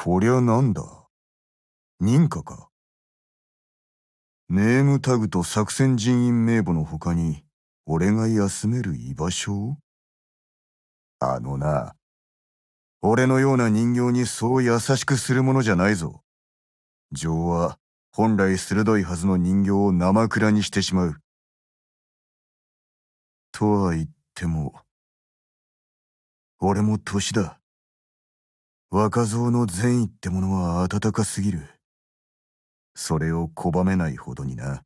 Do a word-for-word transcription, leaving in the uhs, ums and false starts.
こりゃなんだ。認可か。ネームタグと作戦人員名簿の他に、俺が休める居場所？あのな、俺のような人形にそう優しくするものじゃないぞ。情は本来鋭いはずの人形を生蔵にしてしまう。とは言っても、俺も年だ。若造の善意ってものは温かすぎる。それを拒めないほどにな。